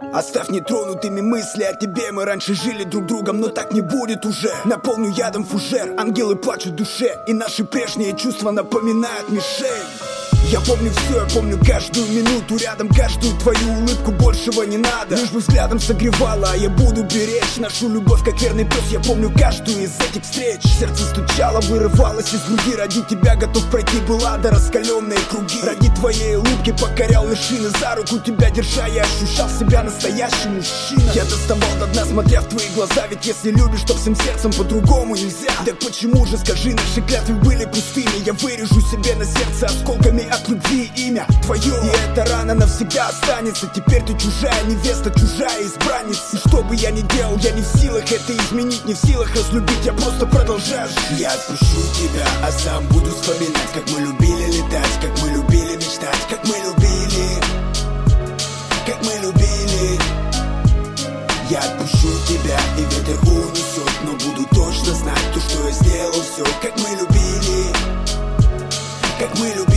Оставь нетронутыми мысли о тебе. Мы раньше жили друг другом, но так не будет уже. Наполню ядом фужер, ангелы плачут в душе, и наши прежние чувства напоминают мишень. Я помню все, я помню каждую минуту рядом, каждую твою улыбку, большего не надо. Лишь бы взглядом согревала, а я буду беречь нашу любовь, как верный пес. Я помню каждую из этих встреч. Сердце стучало, вырывалось из груди. Ради тебя готов пройти была до раскаленные круги. Ради твоей улыбки покорял вершины. За руку тебя держа, я ощущал себя настоящим мужчиной. Я доставал до дна, смотря в твои глаза. Ведь если любишь, то всем сердцем по-другому нельзя. Так почему же, скажи, наши клятвы были пустыми? Я вырежу себе на сердце осколками от любви имя твое, и эта рана навсегда останется. Теперь ты чужая невеста, чужая избранница. И что бы я ни делал, я не в силах это изменить, не в силах разлюбить, я просто продолжаю жить. Я отпущу тебя, а сам буду вспоминать, как мы любили летать, как мы любили мечтать, как мы любили, как мы любили. Я отпущу тебя, и ветер унесет, но буду точно знать то, что я сделал все, как мы любили, как мы любили.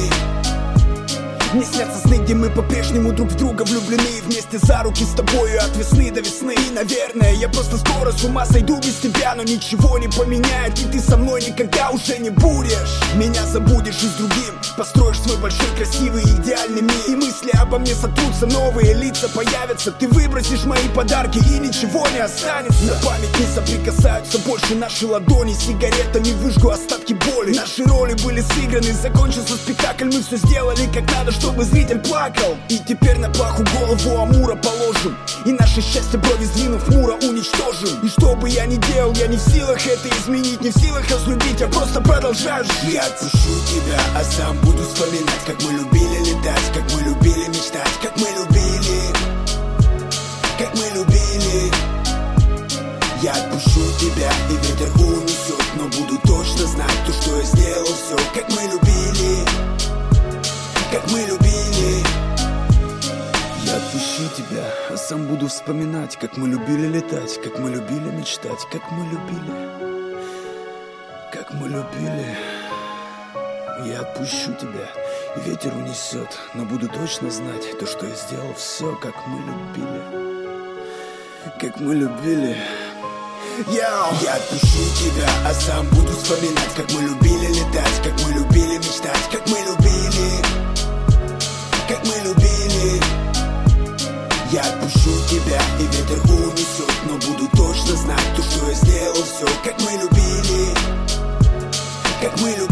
Мне снятся сны, где мы по-прежнему друг в друга влюблены, вместе за руки с тобою от весны до весны. И, наверное, я просто скоро с ума сойду без тебя, но ничего не поменяет, и ты со мной никогда уже не будешь. Меня забудешь и с другим построишь свой большой, красивый, идеальный мир. И мысли обо мне сотрутся, новые лица появятся. Ты выбросишь мои подарки, и ничего не останется. На память не соприкасаются больше наши ладони. Сигаретами выжгу остатки боли. Наши роли были сыграны, закончился спектакль. Мы все сделали как надо, чтобы зритель плакал. И теперь на плаху голову Амура положим, и наше счастье, брови сдвинув, хмуро уничтожим. И что бы я ни делал, я не в силах это изменить, не в силах разлюбить, я просто продолжаю жить. Я отпущу тебя, а сам буду вспоминать, как мы любили летать, как мы любили мечтать, как мы любили, как мы любили. Я отпущу тебя, и ветер унесет, но буду точно знать то, что я сделал все, как мы любили, как мы любили. Я отпущу тебя, а сам буду вспоминать, как мы любили летать, как мы любили мечтать, как мы любили, как мы любили. Я отпущу тебя, и ветер унесет, но буду точно знать то, что я сделал все, как мы любили, как мы любили. Я отпущу тебя, а сам буду вспоминать, как мы любили летать, как мы любили мечтать, как мы любили, как мы любили. Я отпущу тебя, и ветер унесет, но буду точно знать то, что я сделал все, как мы любили, как мы любили.